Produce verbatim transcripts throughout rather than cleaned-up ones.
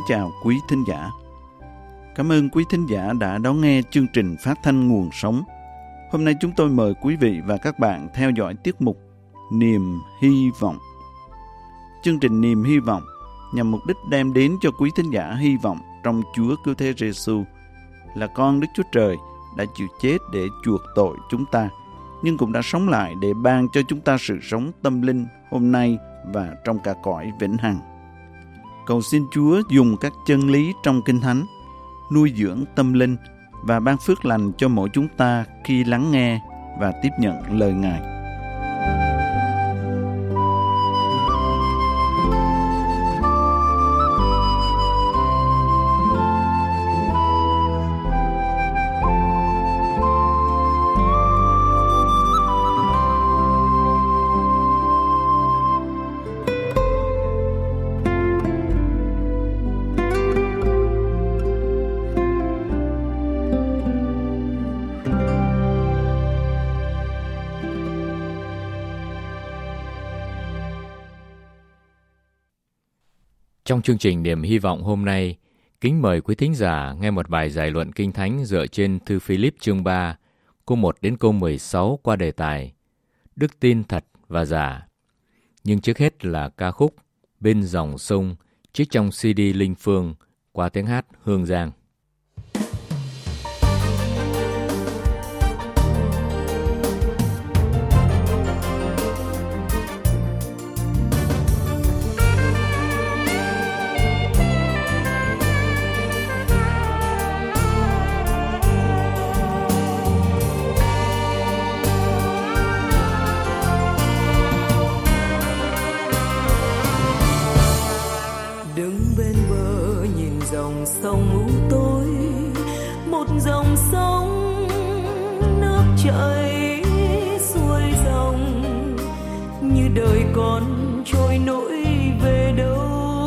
chào quý thính giả. Cảm ơn quý thính giả đã đón nghe chương trình phát thanh Nguồn Sống. Hôm nay chúng tôi mời quý vị và các bạn theo dõi tiết mục Niềm Hy Vọng. Chương trình Niềm Hy Vọng nhằm mục đích đem đến cho quý thính giả hy vọng trong Chúa Cứu Thế Giêsu là con Đức Chúa Trời đã chịu chết để chuộc tội chúng ta, nhưng cũng đã sống lại để ban cho chúng ta sự sống tâm linh hôm nay và trong cả cõi vĩnh hằng. Cầu xin Chúa dùng các chân lý trong Kinh Thánh nuôi dưỡng tâm linh và ban phước lành cho mỗi chúng ta khi lắng nghe và tiếp nhận lời Ngài. Trong chương trình Niềm Hy Vọng hôm nay, kính mời quý thính giả nghe một bài giải luận Kinh Thánh dựa trên thư Philip chương ba, câu một đến câu mười sáu qua đề tài Đức tin thật và giả. Nhưng trước hết là ca khúc Bên dòng sông, trích trong xê đê Linh Phương qua tiếng hát Hương Giang. Sông u tối, một dòng sông nước chảy xuôi dòng, như đời con trôi nổi về đâu.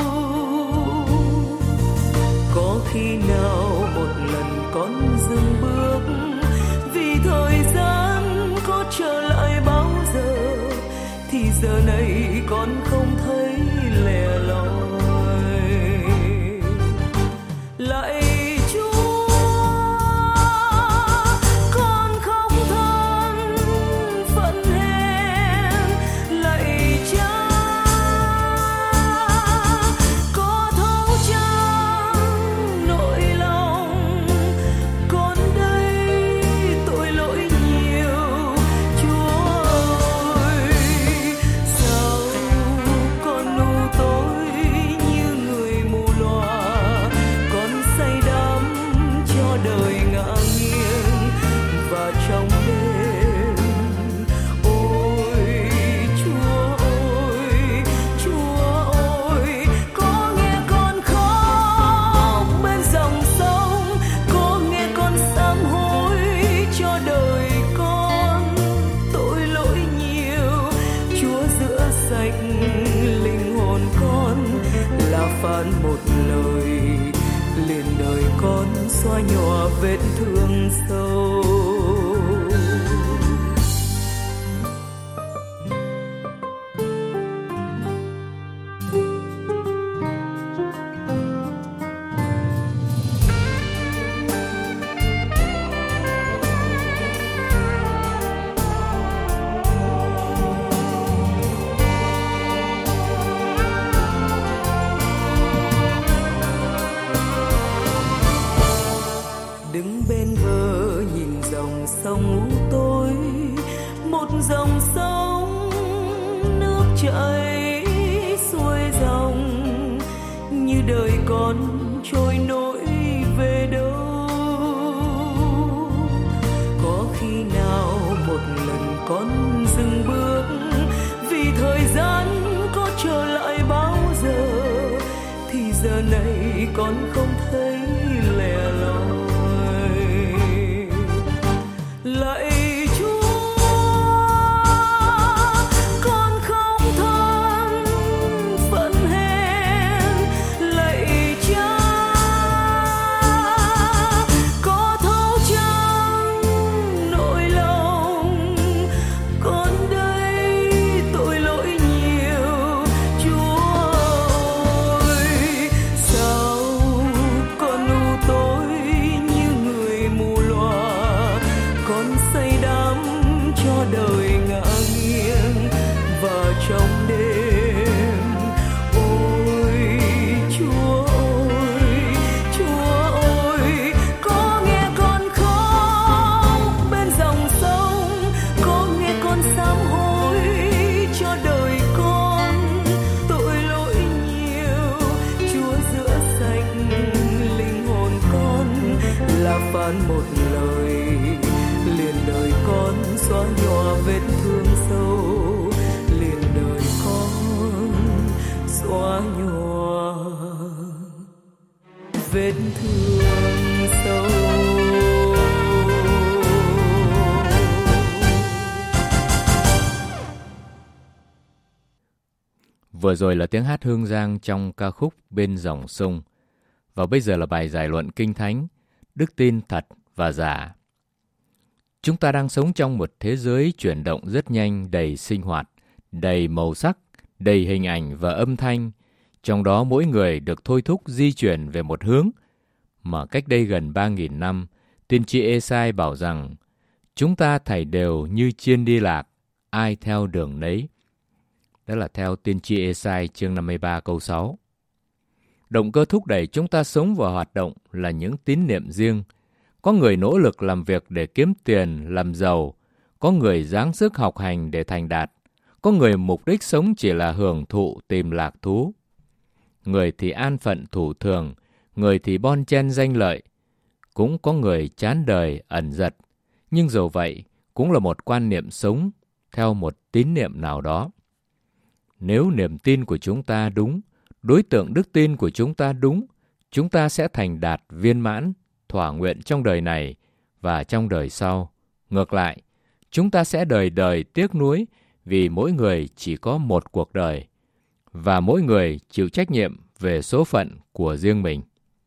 Có khi nào một lần con dừng bước, vì thời gian có trở lại bao giờ, thì giờ này con không thấy lẻ loi. Lạy Chúa, con không than phận hèn. Lạy Cha, có thấu chan nỗi lòng. Con đây tội lỗi nhiều, Chúa ơi. Sao con ngu tối như người mù lòa, say đắm cho đời ngã nghiêng và trong đêm. Ôi Chúa ơi, Chúa ơi, có nghe con khóc bên dòng sông, có nghe con sám hối cho đời con tội lỗi nhiều. Chúa rửa sạch linh hồn con, là phán một lời liền đời con xóa nhòa vết thương sâu. Đứng bên bờ nhìn dòng sông u tối, một dòng sông nước chảy xuôi dòng, như đời con trôi nổi về đâu. Có khi nào một lần con dừng bước, vì thời gian có trở lại bao giờ, thì giờ này con không thấy lẻ loi. Lạy Chúa, con không than phận hèn. Lạy Cha, có thấu chan nỗi lòng. Con đây tội lỗi nhiều, Chúa ơi. Sao phán một lời, liền đời con xóa nhòa vết thương sâu, liền đời con xóa nhòa vết thương sâu. Vừa rồi là tiếng hát Hương Giang trong ca khúc Bên dòng sông. Và bây giờ là bài giải luận Kinh Thánh, Đức tin thật và giả. Chúng ta đang sống trong một thế giới chuyển động rất nhanh, đầy sinh hoạt, đầy màu sắc, đầy hình ảnh và âm thanh. Trong đó mỗi người được thôi thúc di chuyển về một hướng mà cách đây gần ba nghìn năm, tiên tri Ê-sai bảo rằng chúng ta thảy đều như chiên đi lạc, ai theo đường nấy. Đó là theo tiên tri Ê-sai chương năm mươi ba câu sáu. Động cơ thúc đẩy chúng ta sống và hoạt động là những tín niệm riêng. Có người nỗ lực làm việc để kiếm tiền, làm giàu. Có người dáng sức học hành để thành đạt. Có người mục đích sống chỉ là hưởng thụ, tìm lạc thú. Người thì an phận thủ thường, người thì bon chen danh lợi. Cũng có người chán đời, ẩn dật. Nhưng dầu vậy, cũng là một quan niệm sống theo một tín niệm nào đó. Nếu niềm tin của chúng ta đúng, đối tượng đức tin của chúng ta đúng, chúng ta sẽ thành đạt viên mãn, thỏa nguyện trong đời này và trong đời sau. Ngược lại, chúng ta sẽ đời đời tiếc nuối vì mỗi người chỉ có một cuộc đời và mỗi người chịu trách nhiệm về số phận của riêng mình.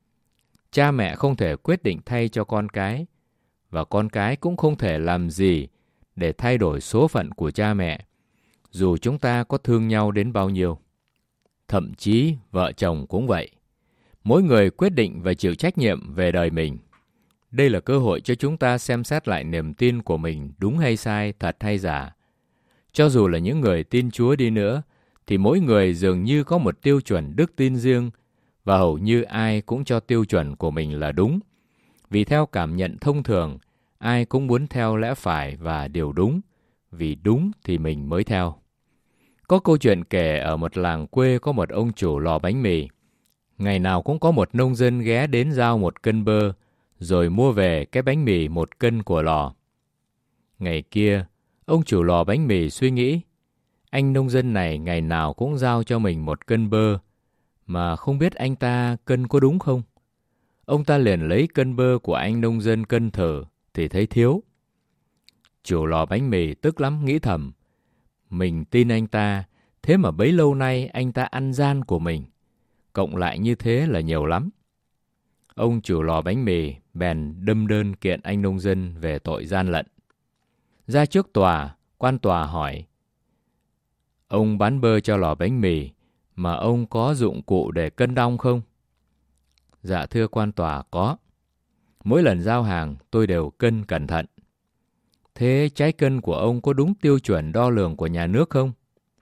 Cha mẹ không thể quyết định thay cho con cái và con cái cũng không thể làm gì để thay đổi số phận của cha mẹ, dù chúng ta có thương nhau đến bao nhiêu. Thậm chí vợ chồng cũng vậy. Mỗi người quyết định và chịu trách nhiệm về đời mình. Đây là cơ hội cho chúng ta xem xét lại niềm tin của mình đúng hay sai, thật hay giả. Cho dù là những người tin Chúa đi nữa, thì mỗi người dường như có một tiêu chuẩn đức tin riêng, và hầu như ai cũng cho tiêu chuẩn của mình là đúng. Vì theo cảm nhận thông thường, ai cũng muốn theo lẽ phải và điều đúng, vì đúng thì mình mới theo. Có câu chuyện kể ở một làng quê có một ông chủ lò bánh mì. Ngày nào cũng có một nông dân ghé đến giao một cân bơ, rồi mua về cái bánh mì một cân của lò. Ngày kia, ông chủ lò bánh mì suy nghĩ, anh nông dân này ngày nào cũng giao cho mình một cân bơ, mà không biết anh ta cân có đúng không? Ông ta liền lấy cân bơ của anh nông dân cân thử, thì thấy thiếu. Chủ lò bánh mì tức lắm, nghĩ thầm, mình tin anh ta, thế mà bấy lâu nay anh ta ăn gian của mình. Cộng lại như thế là nhiều lắm. Ông chủ lò bánh mì bèn đâm đơn kiện anh nông dân về tội gian lận. Ra trước tòa, quan tòa hỏi, ông bán bơ cho lò bánh mì, mà ông có dụng cụ để cân đong không? Dạ thưa quan tòa, có. Mỗi lần giao hàng tôi đều cân cẩn thận. Thế trái cân của ông có đúng tiêu chuẩn đo lường của nhà nước không?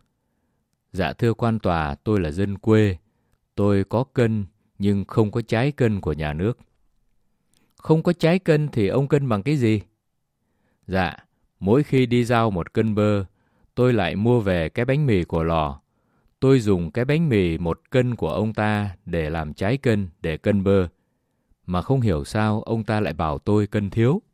Dạ thưa quan tòa, tôi là dân quê. Tôi có cân nhưng không có trái cân của nhà nước. Không có trái cân thì ông cân bằng cái gì? Dạ, mỗi khi đi giao một cân bơ, tôi lại mua về cái bánh mì của lò. Tôi dùng cái bánh mì một cân của ông ta để làm trái cân, để cân bơ. Mà không hiểu sao ông ta lại bảo tôi cân thiếu.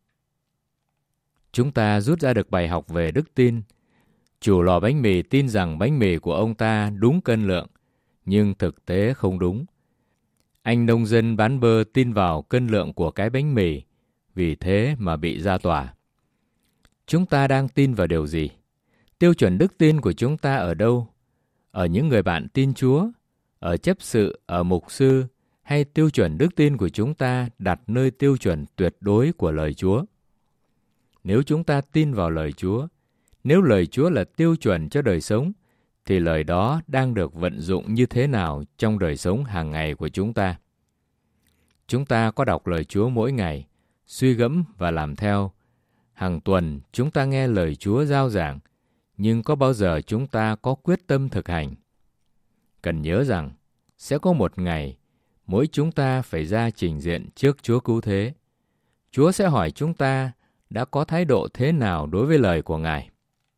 Chúng ta rút ra được bài học về đức tin. Chủ lò bánh mì tin rằng bánh mì của ông ta đúng cân lượng, nhưng thực tế không đúng. Anh nông dân bán bơ tin vào cân lượng của cái bánh mì, vì thế mà bị ra tòa. Chúng ta đang tin vào điều gì? Tiêu chuẩn đức tin của chúng ta ở đâu? Ở những người bạn tin Chúa, ở chấp sự, ở mục sư, hay tiêu chuẩn đức tin của chúng ta đặt nơi tiêu chuẩn tuyệt đối của lời Chúa? Nếu chúng ta tin vào lời Chúa, nếu lời Chúa là tiêu chuẩn cho đời sống, thì lời đó đang được vận dụng như thế nào trong đời sống hàng ngày của chúng ta? Chúng ta có đọc lời Chúa mỗi ngày, suy gẫm và làm theo. Hàng tuần chúng ta nghe lời Chúa rao giảng, nhưng có bao giờ chúng ta có quyết tâm thực hành? Cần nhớ rằng, sẽ có một ngày, mỗi chúng ta phải ra trình diện trước Chúa Cứu Thế. Chúa sẽ hỏi chúng ta đã có thái độ thế nào đối với lời của Ngài.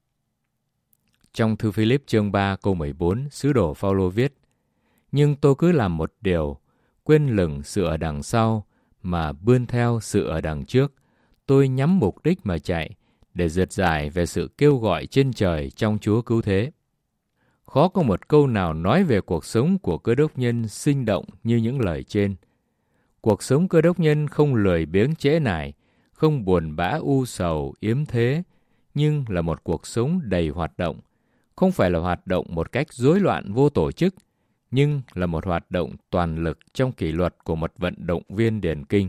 Trong thư Philip chương ba câu mười bốn, sứ đồ Phaolô viết, nhưng tôi cứ làm một điều, quên lửng sự ở đằng sau, mà bươn theo sự ở đằng trước. Tôi nhắm mục đích mà chạy, để rượt giải về sự kêu gọi trên trời trong Chúa cứu thế. Khó có một câu nào nói về cuộc sống của Cơ Đốc nhân sinh động như những lời trên. Cuộc sống Cơ Đốc nhân không lười biếng trễ nải, không buồn bã u sầu, yếm thế, nhưng là một cuộc sống đầy hoạt động. Không phải là hoạt động một cách rối loạn vô tổ chức, nhưng là một hoạt động toàn lực trong kỷ luật của một vận động viên điền kinh.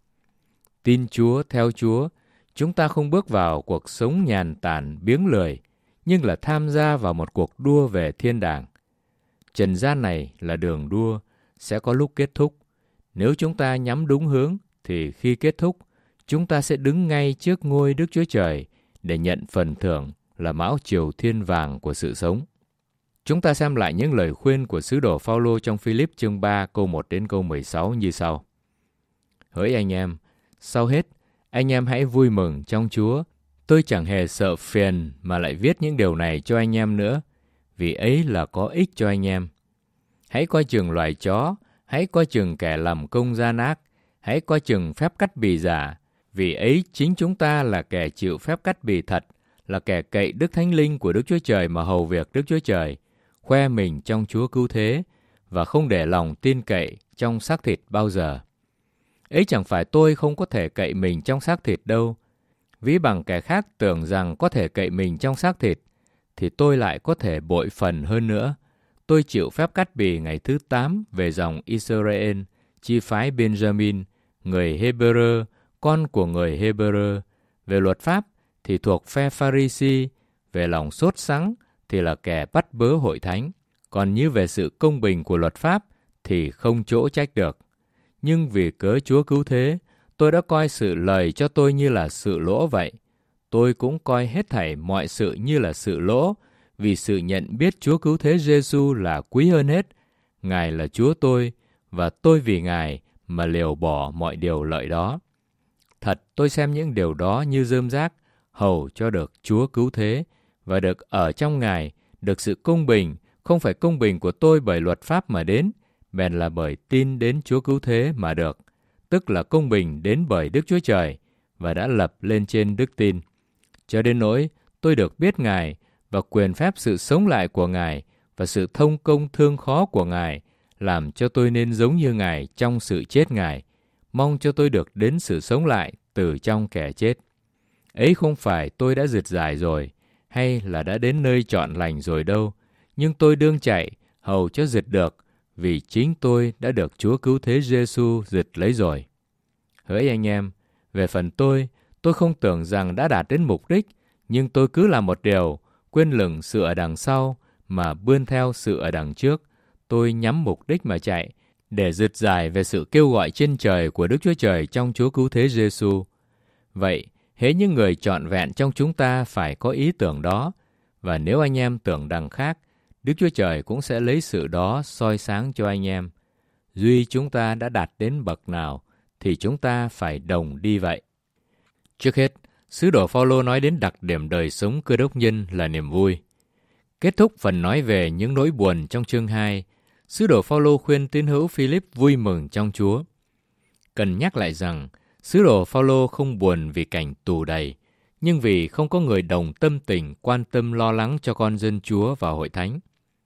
Tin Chúa, theo Chúa, chúng ta không bước vào cuộc sống nhàn tản, biếng lười, nhưng là tham gia vào một cuộc đua về thiên đàng. Trần gian này là đường đua, sẽ có lúc kết thúc. Nếu chúng ta nhắm đúng hướng, thì khi kết thúc, chúng ta sẽ đứng ngay trước ngôi Đức Chúa Trời để nhận phần thưởng là mão triều thiên vàng của sự sống. Chúng ta xem lại những lời khuyên của sứ đồ Phao-lô trong Phi-líp chương ba câu một đến câu mười sáu như sau. Hỡi anh em, sau hết, anh em hãy vui mừng trong Chúa. Tôi chẳng hề sợ phiền mà lại viết những điều này cho anh em nữa, vì ấy là có ích cho anh em. Hãy coi chừng loài chó, hãy coi chừng kẻ làm công gian ác, hãy coi chừng phép cắt bì giả, vì ấy chính chúng ta là kẻ chịu phép cắt bì thật, là kẻ cậy Đức Thánh Linh của Đức Chúa Trời mà hầu việc Đức Chúa Trời, khoe mình trong Chúa cứu thế, và không để lòng tin cậy trong xác thịt bao giờ. Ấy chẳng phải tôi không có thể cậy mình trong xác thịt đâu. Ví bằng kẻ khác tưởng rằng có thể cậy mình trong xác thịt, thì tôi lại có thể bội phần hơn nữa. Tôi chịu phép cắt bì ngày thứ tám về dòng Israel, chi phái Benjamin, người Hebrew, con của người Hebrew. Về luật pháp thì thuộc phe Pha-ri-si, về lòng sốt sắng thì là kẻ bắt bớ hội thánh. Còn như về sự công bình của luật pháp thì không chỗ trách được. Nhưng vì cớ Chúa cứu thế, tôi đã coi sự lời cho tôi như là sự lỗ vậy. Tôi cũng coi hết thảy mọi sự như là sự lỗ, vì sự nhận biết Chúa cứu thế Giê-xu là quý hơn hết. Ngài là Chúa tôi, và tôi vì Ngài mà liều bỏ mọi điều lợi đó. Thật, tôi xem những điều đó như rơm rác, hầu cho được Chúa cứu thế, và được ở trong Ngài, được sự công bình, không phải công bình của tôi bởi luật pháp mà đến, bèn là bởi tin đến Chúa cứu thế mà được, tức là công bình đến bởi Đức Chúa Trời, và đã lập lên trên đức tin. Cho đến nỗi tôi được biết Ngài, và quyền phép sự sống lại của Ngài, và sự thông công thương khó của Ngài, làm cho tôi nên giống như Ngài trong sự chết Ngài, mong cho tôi được đến sự sống lại từ trong kẻ chết. Ấy không phải tôi đã rượt giải rồi, hay là đã đến nơi trọn lành rồi đâu, nhưng tôi đương chạy, hầu cho rượt được, vì chính tôi đã được Chúa cứu thế Giê-xu rượt lấy rồi. Hỡi anh em, về phần tôi, tôi không tưởng rằng đã đạt đến mục đích, nhưng tôi cứ làm một điều, quên lửng sự ở đằng sau, mà bươn theo sự ở đằng trước. Tôi nhắm mục đích mà chạy, để rượt giải về sự kêu gọi trên trời của Đức Chúa Trời trong Chúa cứu thế Giê-xu. Vậy, hễ những người trọn vẹn trong chúng ta phải có ý tưởng đó, và nếu anh em tưởng đằng khác, Đức Chúa Trời cũng sẽ lấy sự đó soi sáng cho anh em. Duy chúng ta đã đạt đến bậc nào, thì chúng ta phải đồng đi vậy. Trước hết, sứ đồ Phao-lô nói đến đặc điểm đời sống Cơ Đốc nhân là niềm vui. Kết thúc phần nói về những nỗi buồn trong chương hai, sứ đồ Phao-lô khuyên tín hữu Phi-líp vui mừng trong Chúa. Cần nhắc lại rằng, sứ đồ Phao-lô không buồn vì cảnh tù đầy, nhưng vì không có người đồng tâm tình quan tâm lo lắng cho con dân Chúa và hội thánh.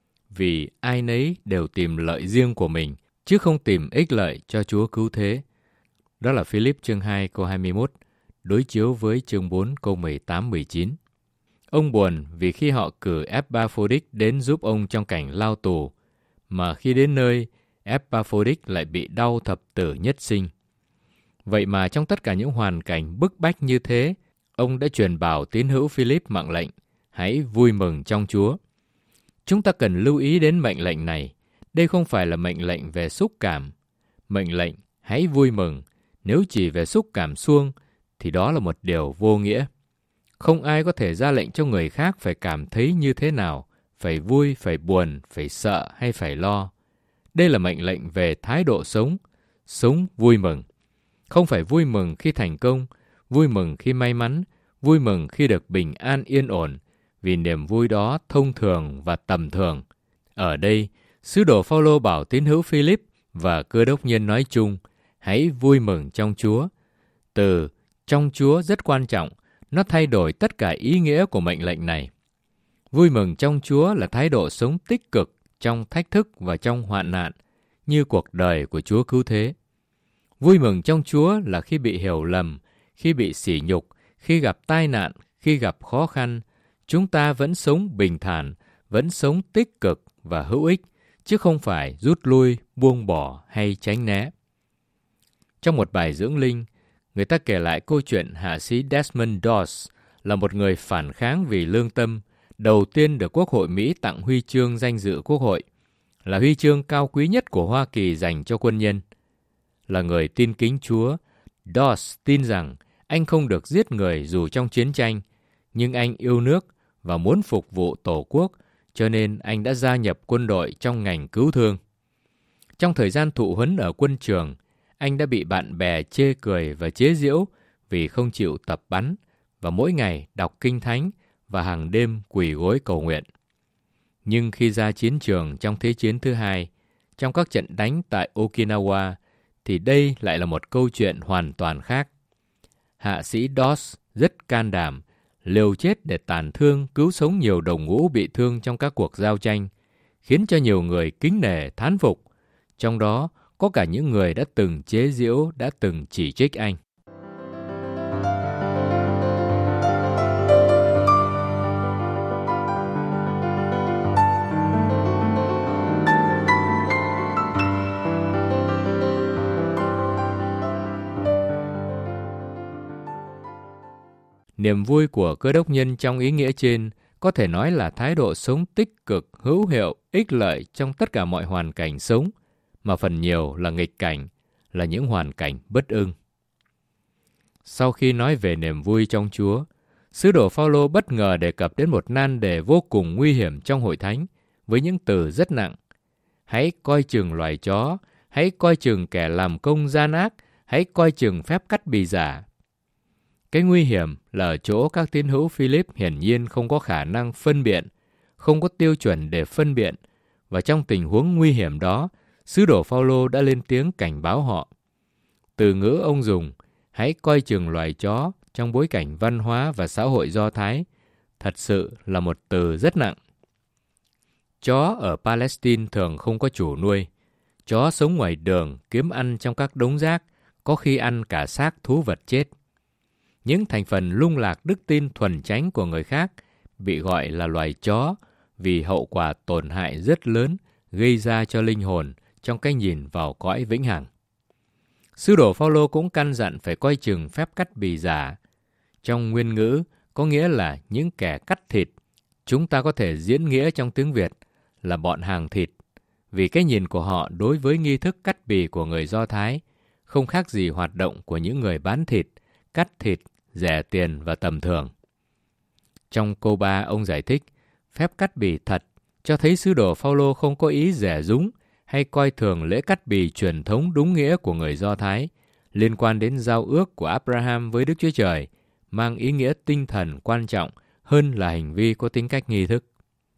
Vì ai nấy đều tìm lợi riêng của mình, chứ không tìm ích lợi cho Chúa cứu thế. Đó là Phi-líp chương hai câu hai mươi mốt, đối chiếu với chương bốn câu mười tám mười chín. Ông buồn vì khi họ cử Epaphroditus đến giúp ông trong cảnh lao tù, mà khi đến nơi, Epaphroditus lại bị đau thập tử nhất sinh. Vậy mà trong tất cả những hoàn cảnh bức bách như thế, ông đã truyền bảo tín hữu Phi-líp mạng lệnh, hãy vui mừng trong Chúa. Chúng ta cần lưu ý đến mệnh lệnh này. Đây không phải là mệnh lệnh về xúc cảm. Mệnh lệnh hãy vui mừng, nếu chỉ về xúc cảm suông, thì đó là một điều vô nghĩa. Không ai có thể ra lệnh cho người khác phải cảm thấy như thế nào, phải vui, phải buồn, phải sợ hay phải lo. Đây là mệnh lệnh về thái độ sống, sống vui mừng. Không phải vui mừng khi thành công, vui mừng khi may mắn, vui mừng khi được bình an yên ổn, vì niềm vui đó thông thường và tầm thường. Ở đây, sứ đồ Phao-lô bảo tín hữu Phi-líp và Cơ Đốc nhân nói chung, hãy vui mừng trong Chúa. Từ trong Chúa rất quan trọng, nó thay đổi tất cả ý nghĩa của mệnh lệnh này. Vui mừng trong Chúa là thái độ sống tích cực trong thách thức và trong hoạn nạn, như cuộc đời của Chúa cứu thế. Vui mừng trong Chúa là khi bị hiểu lầm, khi bị sỉ nhục, khi gặp tai nạn, khi gặp khó khăn, chúng ta vẫn sống bình thản, vẫn sống tích cực và hữu ích, chứ không phải rút lui, buông bỏ hay tránh né. Trong một bài dưỡng linh, người ta kể lại câu chuyện hạ sĩ Desmond Doss là một người phản kháng vì lương tâm, đầu tiên được Quốc hội Mỹ tặng huy chương danh dự Quốc hội, là huy chương cao quý nhất của Hoa Kỳ dành cho quân nhân. Là người tin kính Chúa, Doss tin rằng anh không được giết người dù trong chiến tranh, nhưng anh yêu nước và muốn phục vụ Tổ quốc, cho nên anh đã gia nhập quân đội trong ngành cứu thương. Trong thời gian thụ huấn ở quân trường, anh đã bị bạn bè chê cười và chế giễu vì không chịu tập bắn và mỗi ngày đọc kinh thánh và hàng đêm quỳ gối cầu nguyện. Nhưng khi ra chiến trường trong Thế chiến thứ hai, trong các trận đánh tại Okinawa, thì đây lại là một câu chuyện hoàn toàn khác. Hạ sĩ Doss rất can đảm, liều chết để tàn thương cứu sống nhiều đồng ngũ bị thương trong các cuộc giao tranh, khiến cho nhiều người kính nể thán phục, trong đó có cả những người đã từng chế giễu, đã từng chỉ trích anh. Niềm vui của Cơ đốc nhân trong ý nghĩa trên có thể nói là thái độ sống tích cực, hữu hiệu, ích lợi trong tất cả mọi hoàn cảnh sống, mà phần nhiều là nghịch cảnh, là những hoàn cảnh bất ưng. Sau khi nói về niềm vui trong Chúa, sứ đồ Phao-lô bất ngờ đề cập đến một nan đề vô cùng nguy hiểm trong hội thánh với những từ rất nặng. Hãy coi chừng loài chó, hãy coi chừng kẻ làm công gian ác, hãy coi chừng phép cắt bì giả. Cái nguy hiểm là ở chỗ các tín hữu Philip hiển nhiên không có khả năng phân biện, không có tiêu chuẩn để phân biện, và trong tình huống nguy hiểm đó, sứ đồ Phao-lô đã lên tiếng cảnh báo họ. Từ ngữ ông dùng, hãy coi chừng loài chó trong bối cảnh văn hóa và xã hội Do Thái, thật sự là một từ rất nặng. Chó ở Palestine thường không có chủ nuôi. Chó sống ngoài đường, kiếm ăn trong các đống rác, có khi ăn cả xác thú vật chết. Những thành phần lung lạc đức tin thuần chánh của người khác bị gọi là loài chó vì hậu quả tổn hại rất lớn gây ra cho linh hồn trong cái nhìn vào cõi vĩnh hằng. Sứ đồ Phao-lô cũng căn dặn phải coi chừng phép cắt bì giả. Trong nguyên ngữ có nghĩa là những kẻ cắt thịt. Chúng ta có thể diễn nghĩa trong tiếng Việt là bọn hàng thịt, vì cái nhìn của họ đối với nghi thức cắt bì của người Do Thái không khác gì hoạt động của những người bán thịt, cắt thịt, rẻ tiền và tầm thường. Trong câu ba, ông giải thích, phép cắt bì thật cho thấy sứ đồ Phao-lô không có ý rẻ rúng hay coi thường lễ cắt bì truyền thống đúng nghĩa của người Do Thái, liên quan đến giao ước của Abraham với Đức Chúa Trời, mang ý nghĩa tinh thần quan trọng hơn là hành vi có tính cách nghi thức.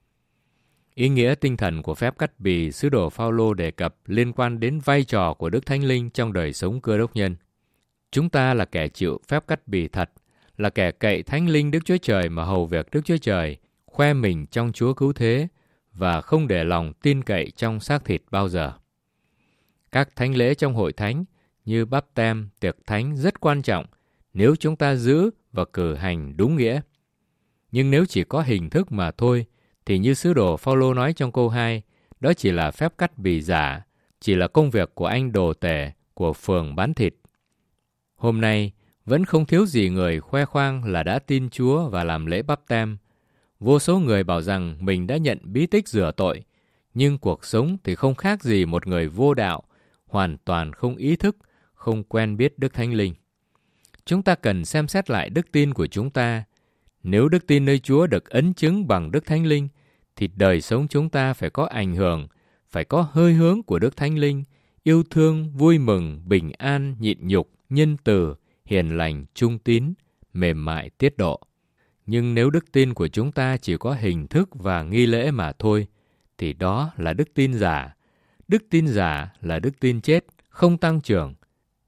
Ý nghĩa tinh thần của phép cắt bì sứ đồ Phao-lô đề cập liên quan đến vai trò của Đức Thánh Linh trong đời sống Cơ đốc nhân. Chúng ta là kẻ chịu phép cắt bì thật, là kẻ cậy Thánh Linh Đức Chúa Trời mà hầu việc Đức Chúa Trời, khoe mình trong Chúa cứu thế và không để lòng tin cậy trong xác thịt bao giờ. Các thánh lễ trong hội thánh như báp têm, tiệc thánh rất quan trọng nếu chúng ta giữ và cử hành đúng nghĩa. Nhưng nếu chỉ có hình thức mà thôi, thì như sứ đồ Phao-lô nói trong câu hai, đó chỉ là phép cắt bì giả, chỉ là công việc của anh đồ tể, của phường bán thịt. Hôm nay, vẫn không thiếu gì người khoe khoang là đã tin Chúa và làm lễ báp têm. Vô số người bảo rằng mình đã nhận bí tích rửa tội, nhưng cuộc sống thì không khác gì một người vô đạo, hoàn toàn không ý thức, không quen biết Đức Thánh Linh. Chúng ta cần xem xét lại đức tin của chúng ta. Nếu đức tin nơi Chúa được ấn chứng bằng Đức Thánh Linh, thì đời sống chúng ta phải có ảnh hưởng, phải có hơi hướng của Đức Thánh Linh, yêu thương, vui mừng, bình an, nhịn nhục, nhân từ, hiền lành, trung tín, mềm mại, tiết độ. Nhưng nếu đức tin của chúng ta chỉ có hình thức và nghi lễ mà thôi, thì đó là đức tin giả. Đức tin giả là đức tin chết, không tăng trưởng.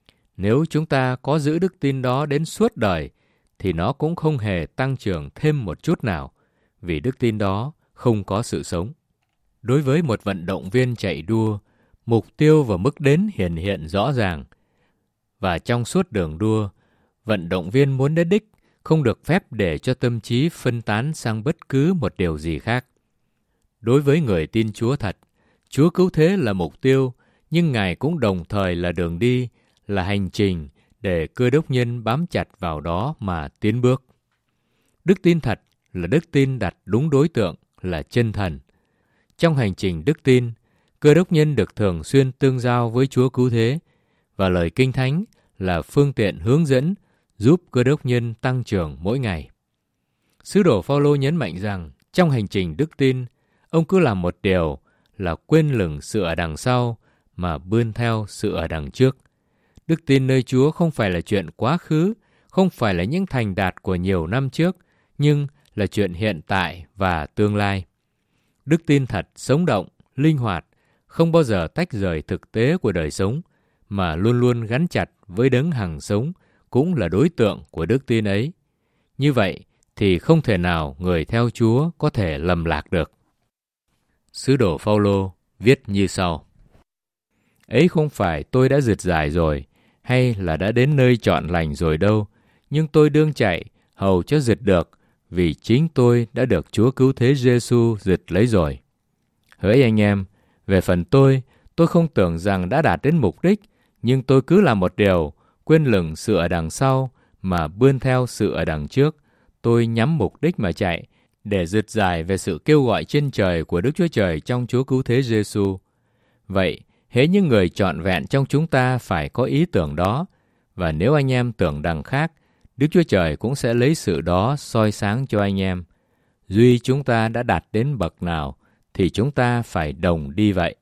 Nếu chúng ta có giữ đức tin đó đến suốt đời, thì nó cũng không hề tăng trưởng thêm một chút nào, vì đức tin đó không có sự sống. Đối với một vận động viên chạy đua, mục tiêu và mức đến hiển hiện rõ ràng. Và trong suốt đường đua, vận động viên muốn đến đích không được phép để cho tâm trí phân tán sang bất cứ một điều gì khác. Đối với người tin Chúa thật, Chúa cứu thế là mục tiêu, nhưng Ngài cũng đồng thời là đường đi, là hành trình để cơ đốc nhân bám chặt vào đó mà tiến bước. Đức tin thật là đức tin đặt đúng đối tượng, là chân thần. Trong hành trình đức tin, cơ đốc nhân được thường xuyên tương giao với Chúa cứu thế, và lời Kinh Thánh là phương tiện hướng dẫn giúp cơ đốc nhân tăng trưởng mỗi ngày. Sứ đồ Phao-lô nhấn mạnh rằng trong hành trình đức tin, ông cứ làm một điều là quên lửng sự ở đằng sau mà bươn theo sự ở đằng trước. Đức tin nơi Chúa không phải là chuyện quá khứ, không phải là những thành đạt của nhiều năm trước, nhưng là chuyện hiện tại và tương lai. Đức tin thật sống động, linh hoạt, không bao giờ tách rời thực tế của đời sống, mà luôn luôn gắn chặt với đấng hằng sống, cũng là đối tượng của đức tin ấy. Như vậy thì không thể nào người theo Chúa có thể lầm lạc được. Sứ đồ Phao-lô viết như sau: Ấy không phải tôi đã rượt dài rồi, hay là đã đến nơi trọn lành rồi đâu, nhưng tôi đương chạy, hầu cho rượt được, vì chính tôi đã được Chúa cứu thế Giê-xu rượt lấy rồi. Hỡi anh em, về phần tôi, tôi không tưởng rằng đã đạt đến mục đích, nhưng tôi cứ làm một điều, quên lửng sự ở đằng sau, mà bươn theo sự ở đằng trước. Tôi nhắm mục đích mà chạy, để rượt dài về sự kêu gọi trên trời của Đức Chúa Trời trong Chúa cứu thế Giê-xu. Vậy, hễ những người trọn vẹn trong chúng ta phải có ý tưởng đó, và nếu anh em tưởng đằng khác, Đức Chúa Trời cũng sẽ lấy sự đó soi sáng cho anh em. Duy chúng ta đã đạt đến bậc nào, thì chúng ta phải đồng đi vậy.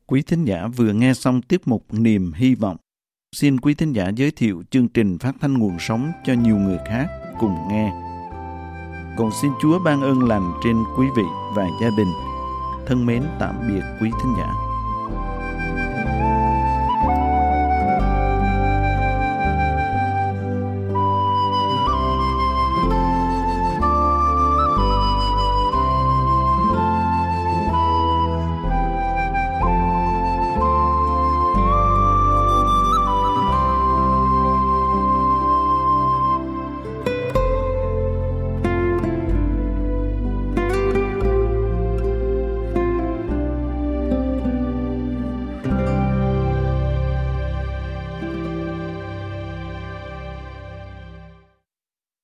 Quý thính giả vừa nghe xong tiết mục Niềm Hy Vọng. Xin quý thính giả giới thiệu chương trình phát thanh nguồn sống cho nhiều người khác cùng nghe. Cầu xin Chúa ban ơn lành trên quý vị và gia đình. Thân mến tạm biệt quý thính giả.